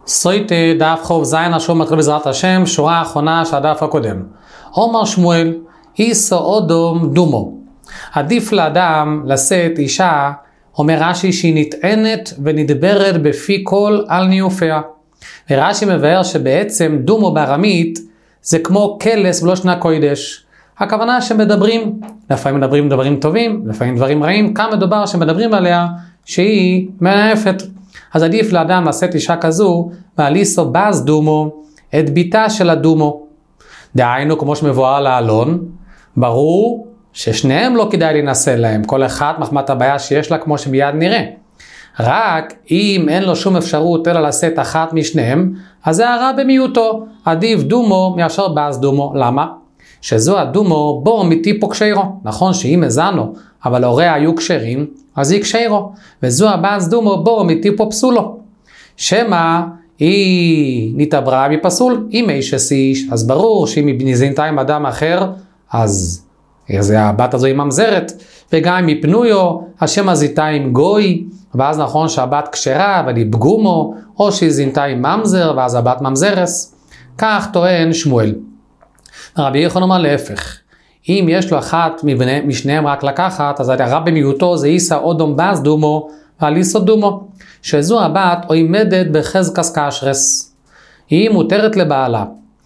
סויטה דף חוב זין השום מתחיל בעזרת השם, שורה האחרונה של הדף הקודם. אומר שמואל, איסו אודום דומו. עדיף לאדם לשאת אישה, אומר רש"י, שהיא נטענת ונדברת בפי כל על ניופיה. ורש"י מבאר שבעצם דומו בארמית זה כמו קלס בלושן הקודש. הכוונה שמדברים, לפעמים מדברים דברים טובים, לפעמים דברים רעים, כאן מדובר שמדברים עליה שהיא מנאפת. אז עדיף לאדם לשאת אישה כזו, ועליסו בז דומו, את ביתה של הדומו. דהיינו, כמו שמבואר לעלון, ברור ששניהם לא כדאי להינשא להם, כל אחד מחמת הבעיה שיש לה כמו שמיד נראה. רק אם אין לו שום אפשרות אלא לשאת אחת משניהם, אז זה הרע במיעוטו, עדיף דומו מאשר בז דומו. למה? שזו הדומו בו מטיפו קשיירו. נכון שאם הזנו, אבל הוריה היו קשרים, אז היא קשיירו. וזו הבז דומו בו מטיפו פסולו. שמה היא נתעברה מפסול. אם איש איש, אז ברור שאם היא נזינתה עם אדם אחר, אז הבת הזו היא ממזרת. וגם אם היא פנויו, השם הזיתה עם גוי, ואז נכון שהבת קשרה, אבל היא פגומו, או שהיא זינתה עם ממזר, ואז הבת ממזרס. כך טוען שמואל. רבי יוחנן אומר להפך. אם יש לו אחת משניהם רק לקחת, אז הרע במיעוטו זה איסא אודום בז דומו, ועליסו דומו. שזו הבת עומדת בחזקס קשרס. היא מותרת לבעלה.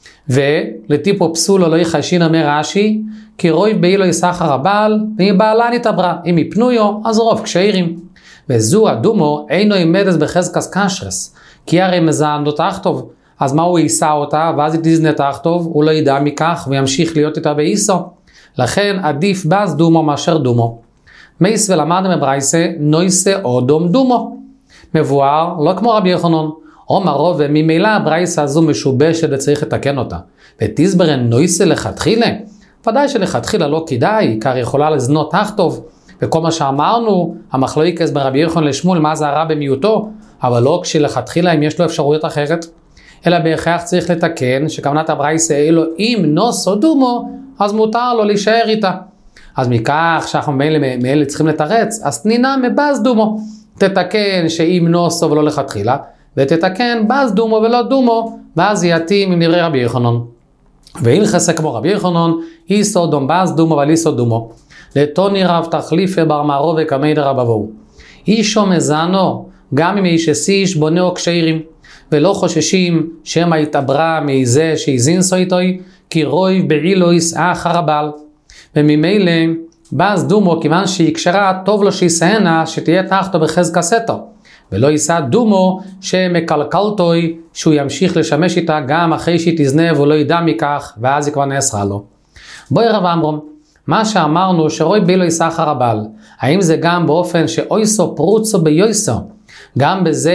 ולטיפו פסולו לא יחשין אומר רש"י, כי רוי באילו יסחר הבעל, ואם בעלה נתעברה. אם היא פנויו, אז רוב קשיירים. וזו הדומו אינו עומדת בחזקס קשרס, כי הרי מזענות תחתוב. אז מה הוא יישא אותה, ואז היא תזנה תחתוב, הוא לא ידע מכך, וימשיך להיות איתה באיסו. לכן עדיף בז דומו מאשר דומו. מייס ולמדנו מברייסה, נויסה אודום דומו. מבואר, לא כמו רבי יוחנן. אומר רוב, וממילא הברייסה הזו משובשת וצריך לתקן אותה. ותסברן נויסה לכתחילה. ודאי שלכתחילה לא כדאי, כי יכולה לזנות תחתוב. וכל מה שאמרנו, המחלוקת ברבי יוחנן לשמואל, מה זה הרע במיעוטו, אבל לא כשלכתחילה אם יש לו אפשרויות אחרת. אלא בהכרח צריך לתקן שכוונת הברייסה אלו אם נוסו דומו, אז מותר לו להישאר איתה. אז מכך שאנחנו מאלה צריכים לתרץ, אז תנינה מבז דומו. תתקן שאם נוסו ולא לכתחילה, ותתקן בז דומו ולא דומו, ואז יתאים עם דברי רבי יוחנן. והלכסה כמו רבי יוחנן, איסו דום בז דומו וליסו דומו. לטוני רב תחליפה בר מערובה כמי דרבבו. אישו מזנו, גם אם איש איש בונהו קשיירים. ולא חוששים שמה התעברה מזה שהזינסו איתוי, כי רוי בעילויס אחר הבעל. וממילא בז דומו, כיוון שהיא קשרה, טוב לו שיסהנה שתהיה תחתו בחזקסתו. ולא יישא דומו שמקלקלתוי, שהוא ימשיך לשמש איתה גם אחרי שהיא תזנה והוא לא ידע מכך, ואז היא כבר נאסרה לו. בואי רב אמרום, מה שאמרנו שרוי בעילויס אחר הבעל, האם זה גם באופן שאויסו פרוצו ביוסו? גם בזה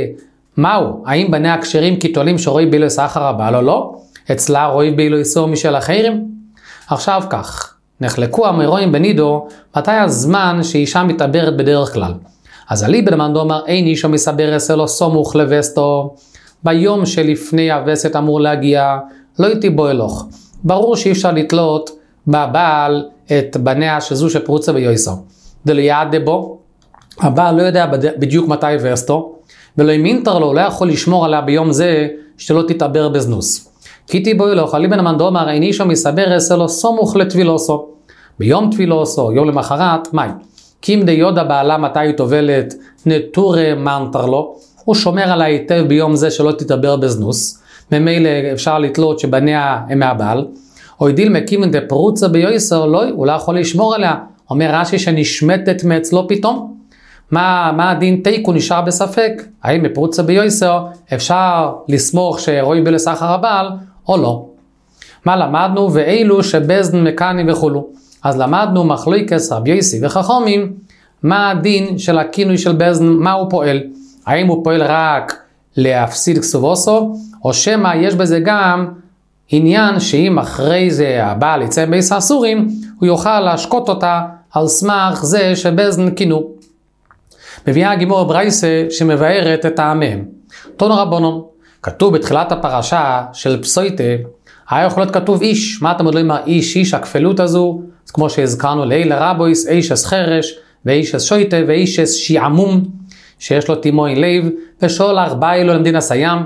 מהו? האם בני הקשרים כתולים שרוי בעילויס אחר הבעל או לא? אצלה רוי בעילויסו משל אחרים? עכשיו כך, נחלקו המרואים בנידו, מתי הזמן שאישה מתעברת בדרך כלל? אז אליבא דמאן דאמר אין אישו מסבר אצלו סמוך לווסתו, ביום שלפני הווסת אמור להגיע, לא איתי בו אלוך. ברור שאי אפשר לתלות בבעל את בניה שזו שפרוצה ויועסו. דליעד דבו, הבעל לא יודע בדיוק מתי וסתו, ולא ימינתר לו, לא יכול לשמור עליה ביום זה שלא תתעבר בזנוס. כי תיבוי לו, חלי בן המנדו אמר, אין אישו מסבר אצלו סמוך לטבילוסו. ביום טבילוסו, יום למחרת, מאי? כי אם דיודה בעלה מתי היא טובלת, נטורי מנתר לו, הוא שומר עליה היטב ביום זה שלא תתעבר בזנוס, ממילא אפשר לתלות שבניה הם מהבעל, או ידיל מקימן דפרוצה ביועסו, לא, הוא לא יכול לשמור עליה. אומר רש"י שנשמטת מאצלו פתאום. מה הדין תיקו נשאר בספק? האם מפרוצה ביועסו אפשר לסמוך שרוי בעילויס אחר הבעל או לא? מה למדנו? ואילו שבזן מקני וכולו. אז למדנו מחלוקת רבי יוסי וחכמים, מה הדין של הכינוי של בזן, מה הוא פועל? האם הוא פועל רק להפסיד כסובוסו, או שמא יש בזה גם עניין שאם אחרי זה הבעל יצא בייס האסורים, הוא יוכל להשקוט אותה על סמך זה שבזן כינו. מביאה הגימור ברייסה שמבארת את טעמיהם. תנו רבונון, כתוב בתחילת הפרשה של פסויטה, היה יכול להיות כתוב איש. מה אתם עוד לא אומר איש, הכפלות הזו? אז כמו שהזכרנו לילה רבויס, איש אס חרש, ואיש אס שויטה, ואיש אס שיעמום, שיש לו תימוי לב, ושול ארבעה אלו למדין הסיים.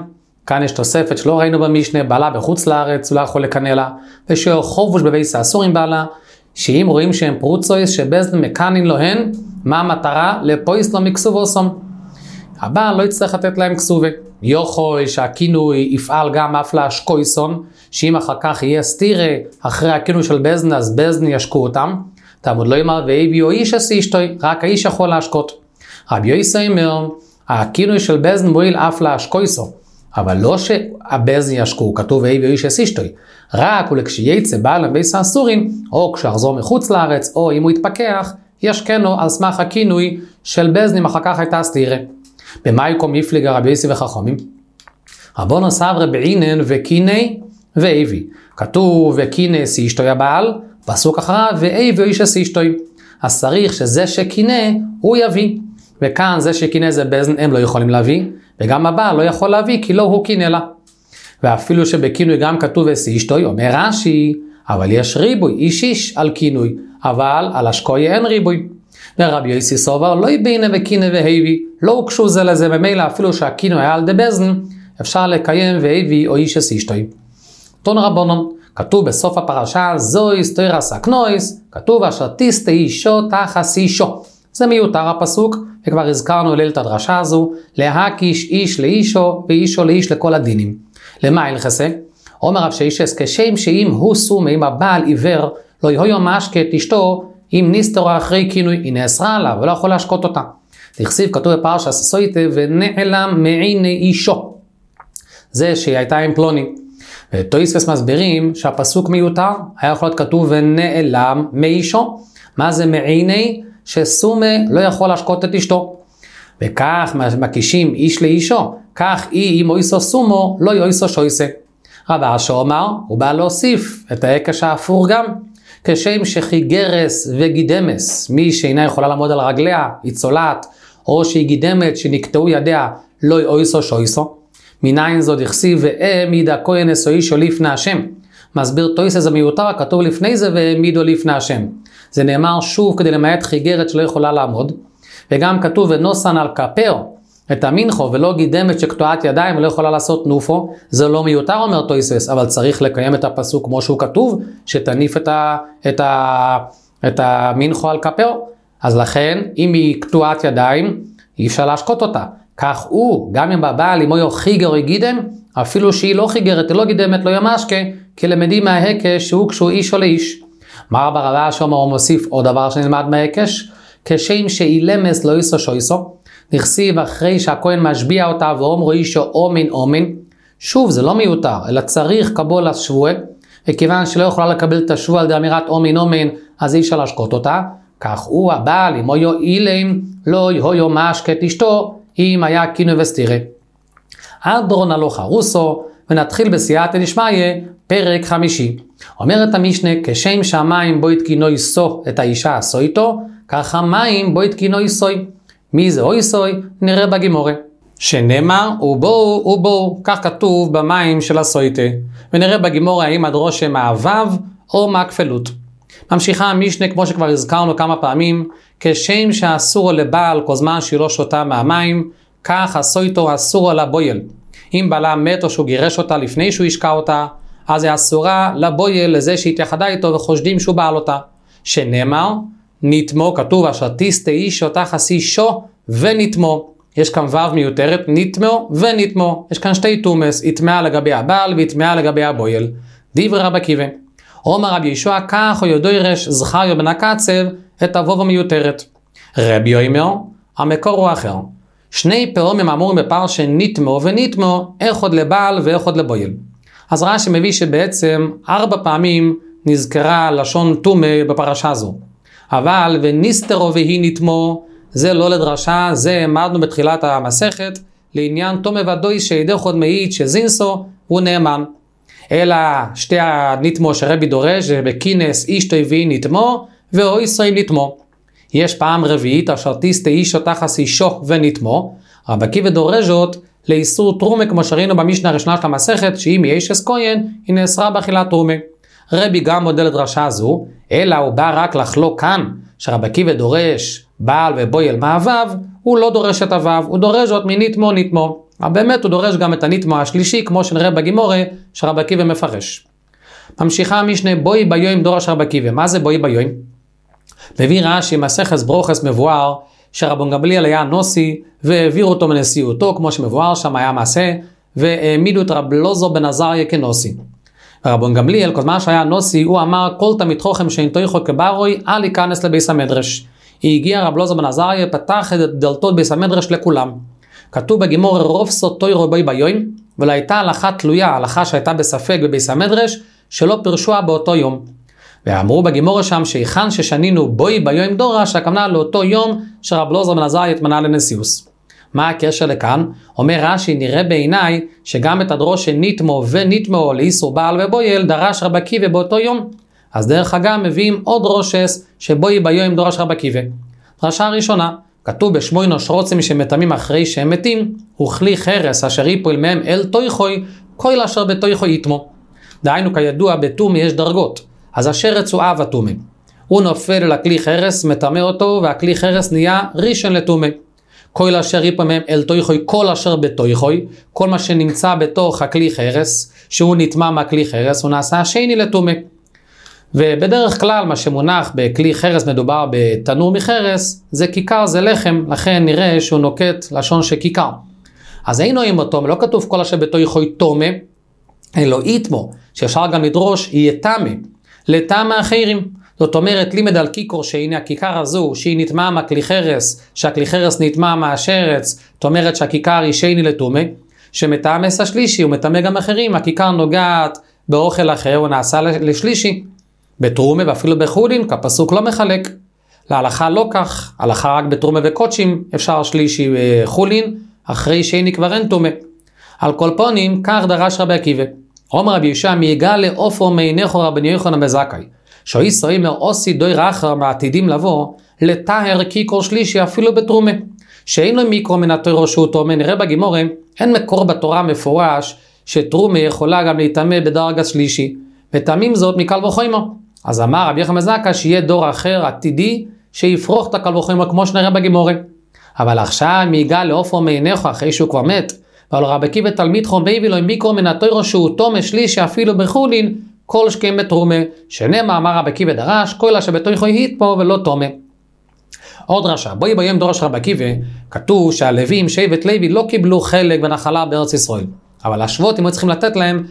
כאן יש תוספת שלא ראינו במשנה, בעלה בחוץ לארץ, הוא לא יכול לקנא לה, ושיעור חובוש בבייס האסור עם בעלה, שאם רואים שהם פרוצויס שבזן מקנין לוהן, מה המטרה? לפויס לא מקסובוסום. הבעל לא יצטרך לתת להם כסובה. יוכוי שהכינוי יפעל גם אף להשקויסון, שאם אחר כך יהיה סתירה אחרי הכינוי של בזן, אז בזן ישקו אותם. תעמוד לא יאמר ואיבי או איש עשי אשתוי, רק האיש יכול להשקות. רבי יוסי אומר, הכינוי של בזן מועיל אף להשקויסו, אבל לא שהבזן ישקו, כתוב ואיבי או איש עשי אשתוי. רק ולכשייצא בעל לבייס האסורים, או כשאחזור מחוץ לארץ, או אם הוא יתפקח, ישכנו על סמך הכינוי של בזנים, אחר כך הייתה סתירה. במה יקום יפליגה רבי יוסי וחכמים? רבונו סברי בעינן וקיני ואיבי. כתוב וקיני שיא אשתוי הבעל, פסוק אחריו ואיבי איש עשי אשתוי. אז צריך שזה שקינה הוא יביא. וכאן זה שקינה זה בזן הם לא יכולים להביא, וגם הבעל לא יכול להביא כי לא הוא קינה לה. ואפילו שבכינוי גם כתוב עשי אשתוי, אומר רש"י, אבל יש ריבוי, איש איש על כינוי, אבל על אשקוי אין ריבוי. ורבי יוסי סובר לא יבינה וקינה והיבי, לא הוקשו זה לזה, ממילא אפילו שהכינוי היה על דה בזן, אפשר לקיים והיבי או איש עשי אשתוי. תון רבונון, כתוב בסוף הפרשה, זוי סתירה סקנויס, כתוב אשר תסתה אישו תחס אישו. זה מיותר הפסוק, וכבר הזכרנו ליל את הדרשה הזו, להקיש איש לאישו ואישו לאיש לכל הדינים. למה הלכסה? אומר רב שיישס, כשם שאם הוא סומה, אם הבעל עיוור, לא יהיו משקה את אשתו, אם ניסתרה אחרי כינוי, היא נאסרה עליו, ולא יכול להשקות אותה. תכסיב כתוב בפרשה ססויטה, ונעלם מעיני אישו. זה שהיא הייתה עם פלוני. ותויספס מסבירים שהפסוק מיותר, היה יכול להיות כתוב ונעלם מאישו. מה זה מעיני? שסומה לא יכול להשקות את אשתו. וכך מקישים איש לאישו, כך אם אויסו סומו לא יויסו שויסה. רב אשר אומר, הוא בא להוסיף את ההקש האפור גם, כשם שחיגרס וגידמס, מי שאינה יכולה לעמוד על רגליה, היא צולעת, או שהיא גידמת שנקטעו ידיה, לא יויסו שויסו. מניין זו דכסיב והעמיד הכהן עשו אישו לפני השם. מסביר תויסה זה מיותר, כתוב לפני זה והעמידו לפני השם. זה נאמר שוב כדי למעט חיגרת שלא יכולה לעמוד. וגם כתוב ונוסן על כפר את המנחו ולא גידמת שקטועת ידיים ולא יכולה לעשות נופו. זה לא מיותר אומר תויסס, אבל צריך לקיים את הפסוק כמו שהוא כתוב, שתניף את המנחו על כפר. אז לכן אם היא קטועת ידיים אי אפשר להשקות אותה. כך הוא, גם אם בבעל אם הוא חיגר או גידם, אפילו שהיא לא חיגרת, היא לא גידמת, לא ימשקה, כי למדים מההקש שהוא כשהוא איש או לאיש. מה רב רבה שאומר הוא מוסיף עוד דבר שנלמד מההקש? כשם שאילמס לא איסו שויסו, נכסיב אחרי שהכהן משביע אותה ואומרו אישו אומן אומן, שוב זה לא מיותר, אלא צריך קבול השבוע, וכיוון שלא יכולה לקבל את השבוע על די אמירת אומן אומן, אז אי אפשר להשקות אותה, כך הוא הבעל אם הוא אילם, לא יהיו משקת אשתו, אם היה כינוי וסתירה. אדרון הלוך הרוסו, ונתחיל בסייעתא דשמיא, פרק 5. אומרת המשנה, כשם שהמים בו יתקינו יסו את האישה עשו איתו, כך המים בו יתקינו יסוי. מי זה אוי סוי? נראה בגימורה. שנאמר, ובואו, כך כתוב במים של הסויטה. ונראה בגימורה האם הדרוש מהוו או מהכפלות. ממשיכה המשנה כמו שכבר הזכרנו כמה פעמים, כשם שאסור לבעל כל זמן שהיא לא שותה מהמים, כך הסויטו אסור לבויל. אם בעלה מת או שהוא גירש אותה לפני שהוא ישקע אותה, אז היא אסורה לבויל לזה שהתייחדה איתו וחושדים שהוא בעל אותה. שנאמר, נתמו, כתוב אשר תסתה אישו תחס אישו ונתמו. יש כאן וו מיותרת, נתמו ונתמו. יש כאן שתי תומס, התמאה לגבי הבעל והתמאה לגבי הבויל. דברי רב עקיבא. אומר רבי ישוע, כך או יודוירש זכריה בן הקצב את הוו המיותרת. רבי אומר, המקור הוא אחר. שני פעמים אמורים בפרשה נתמו ונתמו, אחד לבעל ואחד לבויל. אז רש"י מביא שבעצם 4 פעמים נזכרה לשון תומה בפרשה הזו. אבל וניסתרו והיא נתמו, זה לא לדרשה, זה העמדנו בתחילת המסכת, לעניין תומה ודוי שידי חוד מעיד שזינסו הוא נאמן. אלא שתי הנתמו שרבי דורש, שבכינס אישתו והיא נתמו, ואו ישראל נתמו. יש פעם רביעית אשר תסתה אישו תחס אישו ונתמו, רבי עקיבא דורש זאת לאיסור תרומה כמו שראינו במשנה הראשונה של המסכת, שאם יש אס כהן, היא נאסרה באכילת תרומה. רבי גם מודל לדרשה זו, אלא הוא בא רק לחלוק כאן, שרבי עקיבא דורש בעל ובויל מהוו, הוא לא דורש את הוו, הוא דורש זאת מניתמו ניתמו. אבל באמת הוא דורש גם את הניתמו השלישי, כמו שנראה בגימורה שרבי עקיבא מפרש. ממשיכה המשנה, בוי ביום דורש רבי עקיבא. מה זה בוי ביום? מביא רש"י מסכת ברוכס מבואר שרבן גמליאל היה נוסי והעביר אותו מנשיאותו, כמו שמבואר שם היה מעשה, והעמידו את רב אלעזר בן עזריה כנוסי. ורבן גמליאל, כל מה שהיה נוסי, הוא אמר כל תלמיד חכם שאין תויכו כברוי, אל ייכנס לביס המדרש. הגיע רב אלעזר בן עזריה, פתח את דלתות ביס המדרש לכולם. כתוב בגימורה רוב סוד תוירו בוי ביום, ולא הייתה הלכה תלויה, הלכה שהייתה בספק בביס המדרש, שלא פרשוה באותו יום. ואמרו בגימורה שם שהיכן ששנינו בוי ביום דורש, הכוונה לאותו יום שרב אלעזר בן עזריה התמנה לנשיאוס. מה הקשר לכאן? אומר רש"י, נראה בעיניי שגם את הדרוש שניתמו וניתמו לאיסור בעל ובויל דרש רבי עקיבא באותו יום. אז דרך אגב מביאים עוד דרושס שבוי ביום דורש רבי עקיבא. דרשה הראשונה, כתוב בשמונו שרוצים שמתמים אחרי שהם מתים, וכלי חרס אשר יפול מהם אל תויכוי, כל אשר בתויכוי יתמו. דהיינו כידוע בתומי יש דרגות, אז אשר רצועה ותומי. הוא נופל לכלי חרס, מטמא אותו, והכלי חרס נהיה ראשון לתומי. כל אשר יפול מהם אל תויכוי, כל אשר בתויכוי, כל מה שנמצא בתוך הכלי חרס, שהוא נטמא מהכלי חרס, הוא נעשה שני לתומי. ובדרך כלל מה שמונח בכלי חרס מדובר בתנור מחרס, זה כיכר, זה לחם, לכן נראה שהוא נוקט לשון שכיכר. אז אינו עם אותו, לא כתוב כל אשר בתויכוי תומה, אלא יתמו, שאפשר גם לדרוש יתמה, לטעם האחרים. זאת אומרת, לימד על כיכור שהנה הכיכר הזו, שהיא נטמאה מהכלי חרס, שהכלי חרס נטמא מהשרץ, זאת אומרת שהכיכר היא שני לתומה, שמטעמס השלישי ומטמא גם אחרים, הכיכר נוגעת באוכל אחר, הוא נעשה לשלישי. בתרומה ואפילו בחולין, כפסוק לא מחלק. להלכה לא כך, הלכה רק בתרומה וקודשים, אפשר שלישי וחולין, אחרי שני כבר אין תומה. על כל פונים, כך דרש רבי עקיבא. אומר רבי יהושע, מיגע לעופר מעינך רבן יוחנן בן זכאי, שאיסו אומר עושי דויר אחר מעתידים לבוא, לטהר כיכור שלישי אפילו בתרומה. שאין לו מיקרו מן התורה שהוא תומה, נראה בגימורה, אין מקור בתורה מפורש, שתרומה יכולה גם להיטמא בדרגה שלישי, וטעמים זאת מקל וחומר. אז אמר רבי יוחנן בן זכאי שיהיה דור אחר עתידי, שיפרוך את הקל וחומר כמו שנראה בגימורה. אבל עכשיו מיגע לעופר מעינך אחרי שהוא כבר מת, אבל רבי עקיבא תלמיד חכם והביא לו מיקרו מן התורה שהוא תומה שלישי אפילו בחולין, כל שכן בתרומה, שנאמר אמר רבי עקיבא דרש, כל אשר בתויכוי יתמו ולא תומה. עוד דרשה, בוי ביום דורש רבי עקיבא, כתוב שהלווים שבט לוי לא קיבלו חלק בנחלה בארץ ישראל, אבל השבטים היו צריכים לתת להם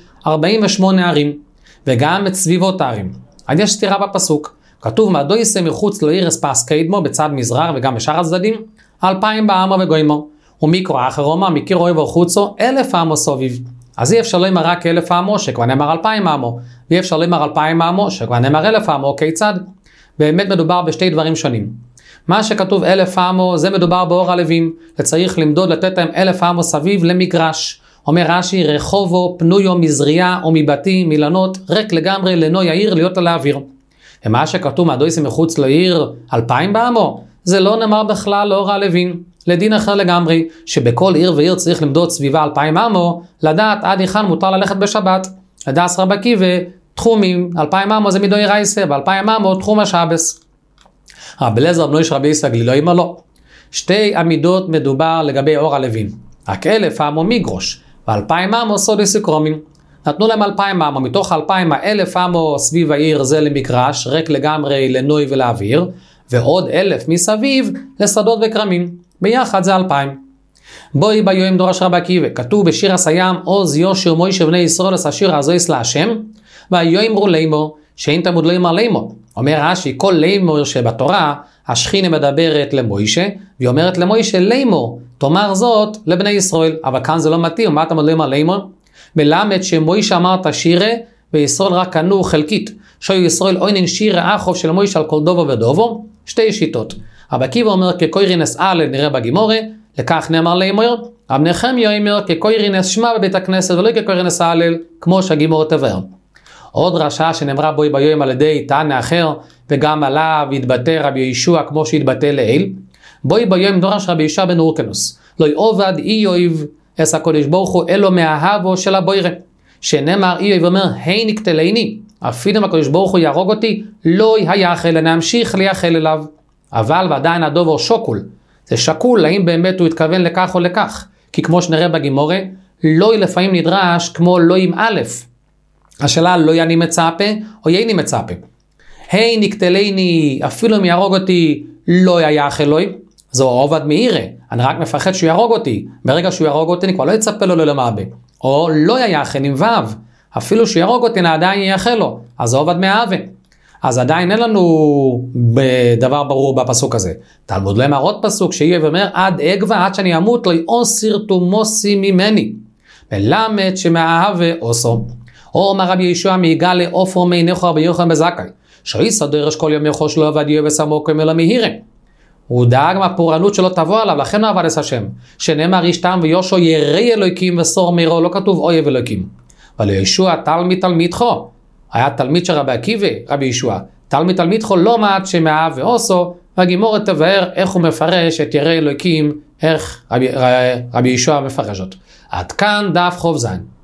48 ערים, וגם את סביבות הערים. אז יש סתירה בפסוק, כתוב מעדו יישא מחוץ לעיר אספס קדמו בצד מזרח וגם בשאר הצדדים, 2,000 בעמר וגוימו, ומיקרו אחר אומר מכיר אוהב וחוצו 1,000 עמו סוביב. אז אי אפשר לומר רק 1,000 עמו שכבר נאמר 2,000 עמו, ואי אפשר לומר 2,000 עמו שכבר נאמר 1,000 עמו, כיצד? באמת מדובר בשתי דברים שונים. מה שכתוב 1,000 עמו זה מדובר באור הלווים, וצריך למדוד לתת להם 1,000 עמו סביב למגרש. אומר רש"י, רחובו פנויו מזריעה או מבתים מילנות ריק לגמרי לנוי העיר להיות על האוויר. ומה שכתוב מעדו יישא מחוץ לעיר 2,000 בעמו, זה לא נאמר בכלל לאור הלווים. לדין אחר לגמרי, שבכל עיר ועיר צריך למדוד סביבה 2,000 עמו, לדעת עד היכן מותר ללכת בשבת. לדעת רבי עקיבא, תחומים, 2,000 עמו זה מדוי רייסה, ו2,000 עמו תחום השבס. רבי אליעזר בנו של רבי יששכר גלילי אומר לא. שתי עמידות מדובר לגבי אור הלווים. רק 1,000 עמו מגרוש, ו2,000 עמו סוד סקרומים. נתנו להם 2,000 עמו, מתוך 2,000 1,000 עמו סביב העיר זה למגרש, ריק לגמרי לנוי ולאוויר, ועוד 1,000 מסביב לשדות וקרמים. ביחד זה 2,000. בוי ביום דורש רבי עקיבא, כתוב בשיר הסיים, עוז יושר מוישה בני ישראל עשה שיר הזויס להשם, ויאמרו לימור, שאין תמוד לימור לימור. אומר רש"י, כל לימור שבתורה, השכינה מדברת למוישה, והיא אומרת למוישה לימור, תאמר זאת לבני ישראל. אבל כאן זה לא מתאים, מה תמוד לימור לימור? מלמד שמוישה אמר את השירה, וישראל רק ענו חלקית. שהיו ישראל אוינן שירה אחוב של מוישה על כל דובו ודובו, שתי שיטות. רבי עקיבא אומר כקוירינס א' נראה בגימורה, לכך נאמר לאמור, רבי נחמיה אומר כקוירינס שמע בבית הכנסת ולא כקוירינס א' כמו שהגימורה תבאר. עוד דרשה שנאמרה בוי ביום על ידי תנא אחר, וגם עליו התבטא רבי יהושע כמו שהתבטא לעיל, בוי ביום דורש רבי יהושע בן הורקנוס, לא יעובד איוב אס הקודש ברוך הוא אלו מאהבו של הבוירה, שנאמר איוב אומר הי נקטלני, אפילו אם הקודש ברוך הוא יהרוג אותי, לא יחל להמשיך לייחל אליו. אבל ועדיין הדובר שוקול. זה שקול, האם באמת הוא התכוון לכך או לכך. כי כמו שנראה בגימורה, לא לפעמים נדרש כמו לא עם א'. השאלה לא אני מצפה או יני מצפה. היי נקטלני, אפילו אם יהרוג אותי, לא יח אלוהי. זו עובד מאירה, אני רק מפחד שהוא יהרוג אותי. ברגע שהוא יהרוג אותי, אני כבר לא אצפה לו למעבה. או לא יחל עם ו', אפילו שהוא יהרוג אותי, אני עדיין יחל לו. אז זה עובד מהאווה. אז עדיין אין לנו דבר ברור בפסוק הזה. תלמוד להם עוד פסוק שיהיה ואומר, עד אגבה, עד שאני אמות, לא יאוסר תומוסי ממני. ולמד שמאהבה עושו. או אמר רבי ישוע מיגע לאופר מינך רבי יוחנן בזכאי. שאיסא דרש כל יום יחוש לו עבד יהיה וסמוקו אלא מהירה. הוא דאג מהפורענות שלא תבוא עליו, לכן הוא עבד את השם. שנאמר איש תם ויושו ירי אלוהיקים וסור מירו, לא כתוב אויב אלוהיקים. אבל ישוע תלמיד תלמידכו. היה תלמיד של רבי עקיבא, רבי ישוע. תלמיד תלמידכו לא מעט שמאהב ועושו, והגימורת תבהר איך הוא מפרש את ירי אלוהיקים, איך רבי ישוע מפרש זאת. עד כאן דף חוב זין.